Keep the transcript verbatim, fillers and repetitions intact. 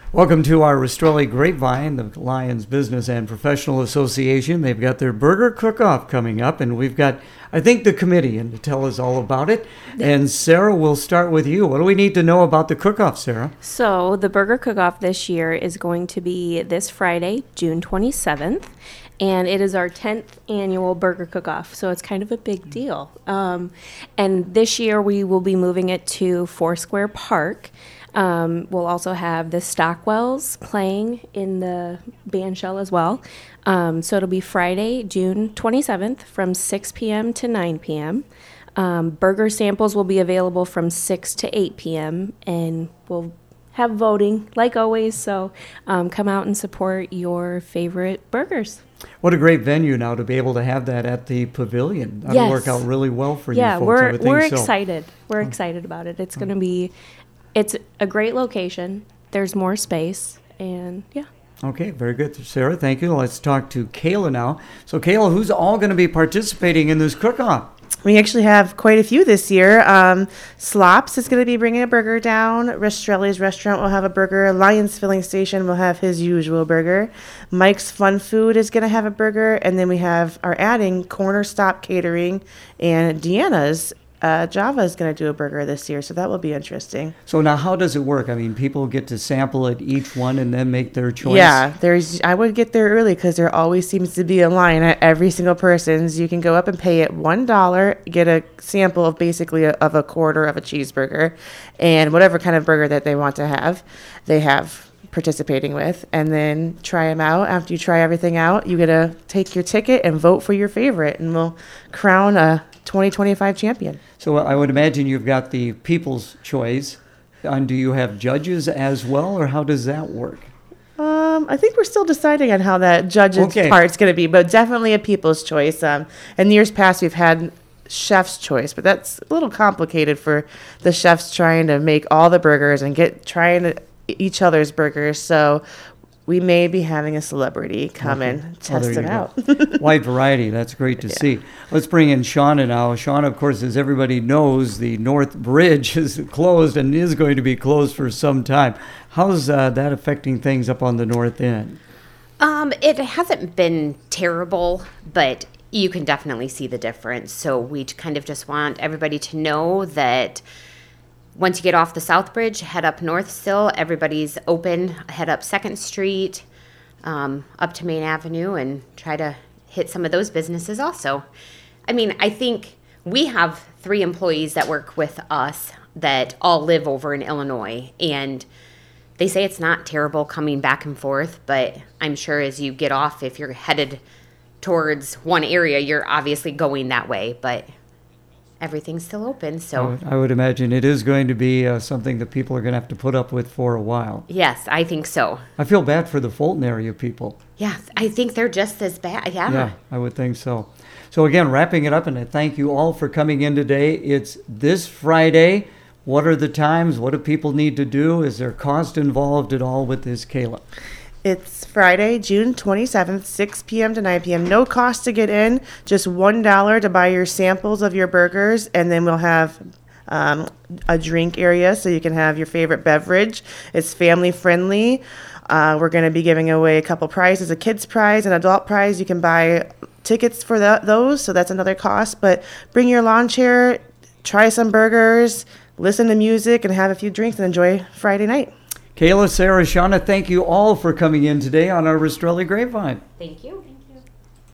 Welcome to our Rastrelli Grapevine, the Lions Business and Professional Association. They've got their burger cook-off coming up, and we've got, I think, the committee in to tell us all about it. And Sarah, we'll start with you. What do we need to know about the cook-off, Sarah? So the burger cook-off this year is going to be this Friday, June twenty-seventh, and it is our tenth annual burger cook-off, so it's kind of a big deal. Um, and this year we will be moving it to Foursquare Park. Um, we'll also have the Stockwells playing in the band shell as well. Um, so it'll be Friday, June twenty-seventh from six p.m. to nine p.m. Um, burger samples will be available from six to eight p.m. and we'll have voting like always. So um, come out and support your favorite burgers. What a great venue now to be able to have that at the pavilion. That'll Yes. work out really well for Yeah, you folks. I we're would think we're so. excited. We're excited about it. It's going to be, it's a great location. There's more space, and yeah. Okay, very good, Sarah. Thank you. Let's talk to Kayla now. So, Kayla, who's all going to be participating in this cook-off? We actually have quite a few this year. Um, Slops is going to be bringing a burger down. Rastrelli's restaurant will have a burger. Lions Filling Station will have his usual burger. Mike's Fun Food is going to have a burger. And then we have our adding Corner Stop Catering, and Deanna's uh, Java is going to do a burger this year. So that will be interesting. So now how does it work? I mean, people get to sample at each one and then make their choice? Yeah, there's. I would get there early because there always seems to be a line at every single person's. You can go up and pay it one dollar, get a sample of basically a, of a quarter of a cheeseburger, and whatever kind of burger that they want to have, they have participating with, and then try them out. After you try everything out, you get to take your ticket and vote for your favorite, and we'll crown a twenty twenty-five champion. So I would imagine you've got the people's choice. And do you have judges as well, or how does that work? Um, I think we're still deciding on how that judges Okay. part's going to be, but definitely a people's choice. Um, in years past, we've had chef's choice, but that's a little complicated for the chefs trying to make all the burgers and get trying to each other's burgers. So we may be having a celebrity come Okay. and Oh, test there it you out. go. Wide variety. That's great to see. Let's bring in Shauna now. Shauna, of course, as everybody knows, the North Bridge is closed and is going to be closed for some time. How's uh, that affecting things up on the north end? Um, it hasn't been terrible, but you can definitely see the difference. So we kind of just want everybody to know that once you get off the South Bridge, head up north still. Everybody's open. Head up second Street, um, up to Main Avenue, and try to hit some of those businesses also. I mean, I think we have three employees that work with us that all live over in Illinois, and they say it's not terrible coming back and forth, but I'm sure as you get off, if you're headed towards one area, you're obviously going that way, but everything's still open, I so would, I would imagine it is going to be uh, something that people are going to have to put up with for a while. yes, I think so. I feel bad for the Fulton area people. Yeah, I think they're just as bad. Yeah. Yeah, I would think so. So again, wrapping it up, and I thank you all for coming in today. It's this Friday. What are the times? What do people need to do? Is there cost involved at all with this, Kayla? It's Friday, June twenty-seventh, six p.m. to nine p.m. No cost to get in, just one dollar to buy your samples of your burgers, and then we'll have um, a drink area so you can have your favorite beverage. It's family friendly. Uh, we're going to be giving away a couple prizes, a kid's prize, an adult prize. You can buy tickets for that, those, so that's another cost. But bring your lawn chair, try some burgers, listen to music, and have a few drinks and enjoy Friday night. Kayla, Sarah, Shauna, thank you all for coming in today on our Rastrelli Grapevine. Thank you.